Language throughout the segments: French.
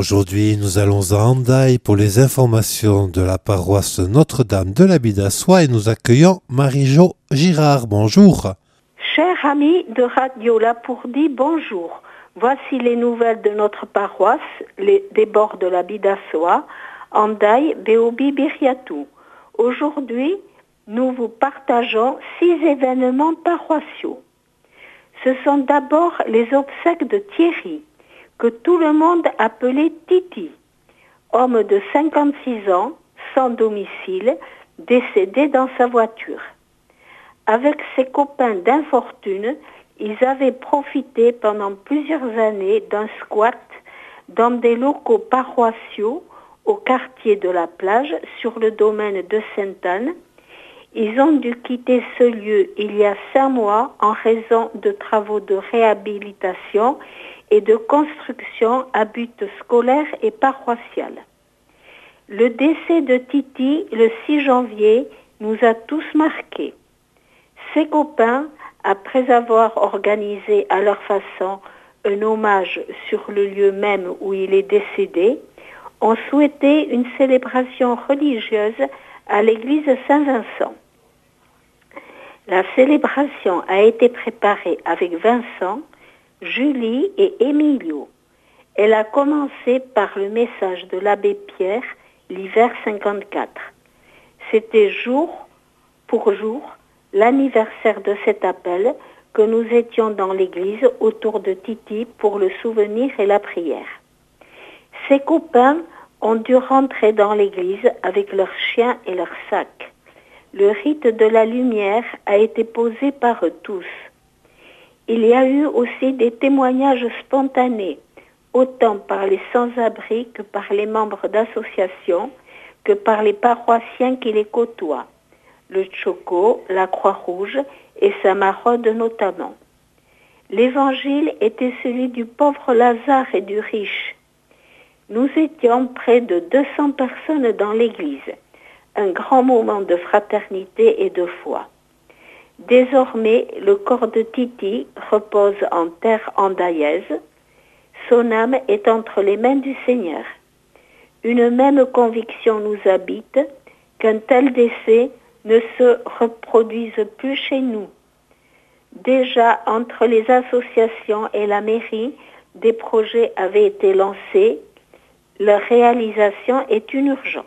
Aujourd'hui, nous allons à Hendaye pour les informations de la paroisse Notre-Dame de la Bidassoa et nous accueillons Marie-Jo Girard. Bonjour. Chers amis de Radio Lapourdie, bonjour. Voici les nouvelles de notre paroisse, des bords de la Bidassoa, Hendaye, Béobi, Biriatou. Aujourd'hui, nous vous partageons 6 événements paroissiaux. Ce sont d'abord les obsèques de Thierry, que tout le monde appelait Titi, homme de 56 ans, sans domicile, décédé dans sa voiture. Avec ses copains d'infortune, ils avaient profité pendant plusieurs années d'un squat dans des locaux paroissiaux au quartier de la Plage, sur le domaine de Sainte-Anne. Ils ont dû quitter ce lieu il y a 5 mois en raison de travaux de réhabilitation et de construction à but scolaire et paroissial. Le décès de Titi, le 6 janvier, nous a tous marqués. Ses copains, après avoir organisé à leur façon un hommage sur le lieu même où il est décédé, ont souhaité une célébration religieuse à l'église Saint-Vincent. La célébration a été préparée avec Vincent, Julie et Emilio. Elle a commencé par le message de l'abbé Pierre, l'hiver 54. C'était jour pour jour l'anniversaire de cet appel que nous étions dans l'église autour de Titi pour le souvenir et la prière. Ses copains ont dû rentrer dans l'église avec leurs chiens et leurs sacs. Le rite de la lumière a été posé par eux tous. Il y a eu aussi des témoignages spontanés, autant par les sans-abri que par les membres d'associations, que par les paroissiens qui les côtoient, le Tchoko, la Croix-Rouge et Samarode notamment. L'évangile était celui du pauvre Lazare et du riche. Nous étions près de 200 personnes dans l'église, un grand moment de fraternité et de foi. Désormais, le corps de Titi repose en terre hendayaise. Son âme est entre les mains du Seigneur. Une même conviction nous habite, qu'un tel décès ne se reproduise plus chez nous. Déjà, entre les associations et la mairie, des projets avaient été lancés. Leur réalisation est une urgence.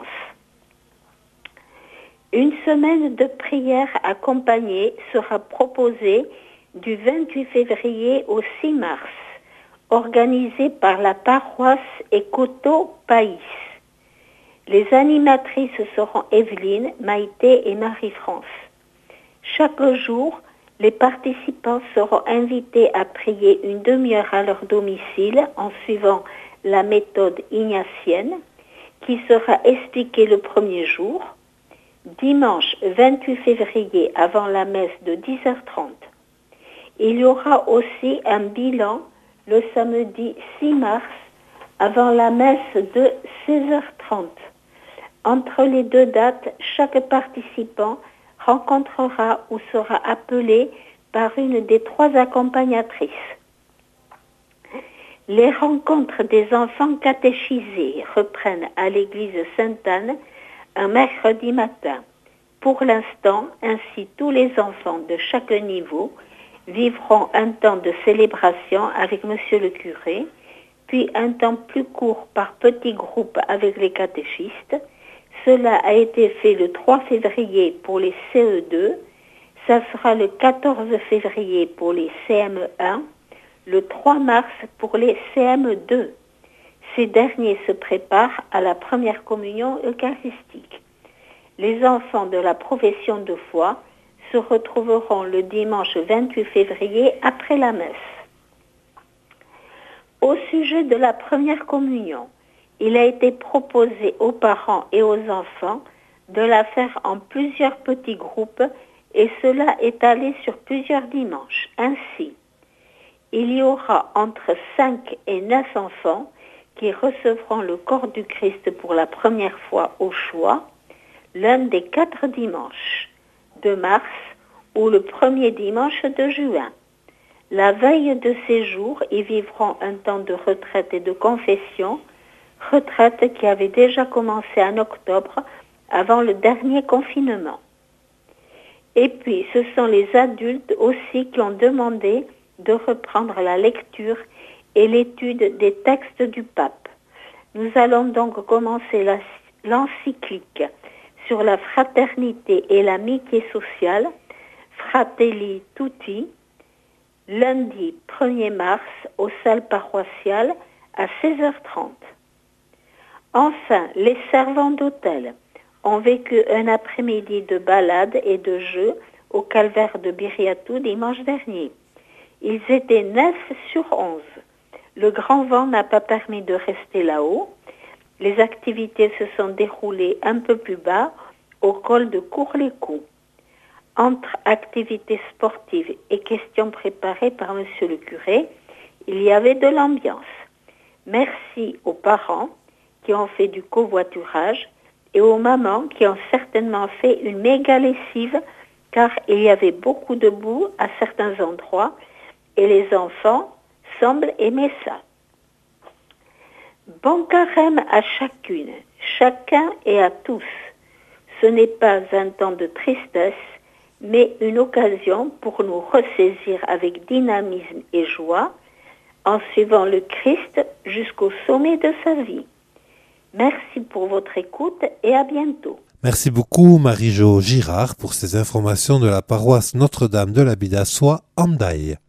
Une semaine de prière accompagnée sera proposée du 28 février au 6 mars, organisée par la paroisse Écoto Païs. Les animatrices seront Evelyne, Maïté et Marie-France. Chaque jour, les participants seront invités à prier une demi-heure à leur domicile en suivant la méthode ignatienne qui sera expliquée le premier jour, dimanche 28 février avant la messe de 10h30. Il y aura aussi un bilan le samedi 6 mars avant la messe de 16h30. Entre les deux dates, chaque participant rencontrera ou sera appelé par une des 3 accompagnatrices. Les rencontres des enfants catéchisés reprennent à l'église Sainte-Anne un mercredi matin. Pour l'instant, ainsi tous les enfants de chaque niveau vivront un temps de célébration avec monsieur le curé, puis un temps plus court par petits groupes avec les catéchistes. Cela a été fait le 3 février pour les CE2, ça sera le 14 février pour les CM1, le 3 mars pour les CM2. Ces derniers se préparent à la première communion eucharistique. Les enfants de la profession de foi se retrouveront le dimanche 28 février après la messe. Au sujet de la première communion, il a été proposé aux parents et aux enfants de la faire en plusieurs petits groupes et cela étalé sur plusieurs dimanches. Ainsi, il y aura entre 5 et 9 enfants qui recevront le corps du Christ pour la première fois au choix, l'un des 4 dimanches de mars ou le premier dimanche de juin. La veille de ces jours, ils vivront un temps de retraite et de confession retraite qui avait déjà commencé en octobre avant le dernier confinement. Et puis, ce sont les adultes aussi qui ont demandé de reprendre la lecture et l'étude des textes du pape. Nous allons donc commencer l'encyclique sur la fraternité et l'amitié sociale, Fratelli Tutti, lundi 1er mars aux salles paroissiales à 16h30. Enfin, les servants d'hôtel ont vécu un après-midi de balade et de jeux au calvaire de Biriatou dimanche dernier. Ils étaient 9 sur 11. Le grand vent n'a pas permis de rester là-haut. Les activités se sont déroulées un peu plus bas, au col de Cours-les-Coups. Entre activités sportives et questions préparées par monsieur le curé, il y avait de l'ambiance. Merci aux parents qui ont fait du covoiturage et aux mamans qui ont certainement fait une méga lessive car il y avait beaucoup de boue à certains endroits et les enfants semblent aimer ça. Bon carême à chacune, chacun et à tous. Ce n'est pas un temps de tristesse, mais une occasion pour nous ressaisir avec dynamisme et joie en suivant le Christ jusqu'au sommet de sa vie. Merci pour votre écoute et à bientôt. Merci beaucoup Marie-Jo Girard pour ces informations de la paroisse Notre-Dame de l'Abidassois, Hendaye.